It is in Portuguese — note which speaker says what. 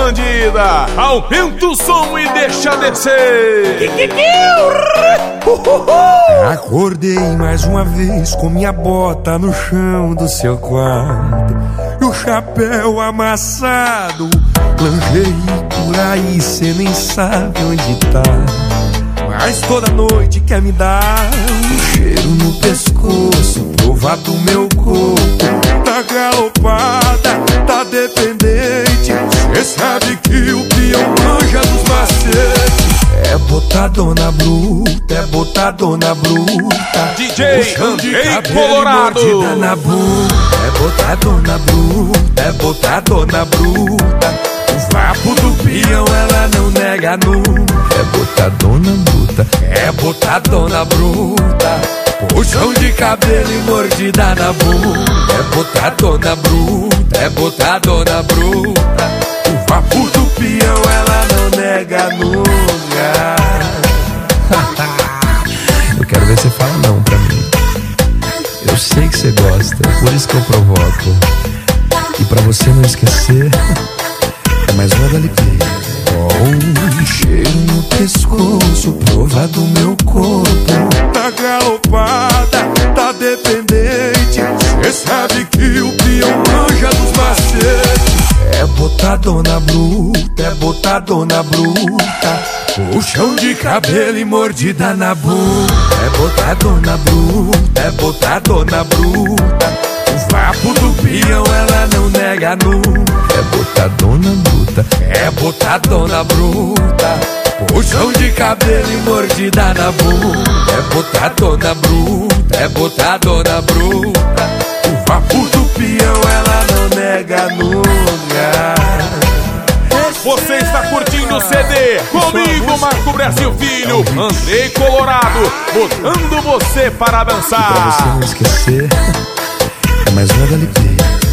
Speaker 1: bandida. Aumenta o som e deixa descer.
Speaker 2: Acordei mais uma vez com minha bota no chão do seu quarto e o chapéu amassado. Lingerie por aí, cê nem sabe onde tá, mas toda noite quer me dar um cheiro no pescoço, provar do meu corpo. Tá galopada, tá dependente, cê sabe que o peão manja dos macetes. É botadona bruta, é botadona bruta.
Speaker 1: DJ Andrei Colorado.
Speaker 2: Mordida na bunda, é botadona bruta, é botadona bruta. O vapo do peão ela não nega nunca. É botadona bruta, é botadona bruta. Puxão de cabelo e mordida na bunda. É botadona bruta, é botadona bruta. O vapo do peão ela não nega nunca. Eu quero ver você falar não pra mim. Eu sei que você gosta, por isso que eu provoco. E pra você não esquecer, é mais uma da LP. Um cheiro no pescoço, prova do meu corpo. Tá galopada, tá dependente, cê sabe que o peão manja dos macetes. É botadona bruta, é botadona bruta. Puxão de cabelo e mordida na bunda. É botadona bruta, é botadona bruta. O vapo do peão ela não nega nunca. É botadona bruta, é botadona bruta. Puxão de cabelo e mordida na bunda. É botadona bruta, é botadona bruta. O vapo do peão ela não nega nunca.
Speaker 1: Você está curtindo o CD comigo, Marco Brasil Filho, Andrei Colorado, botando você para dançar.
Speaker 2: E pra você não esquecer, é mais uma da LP.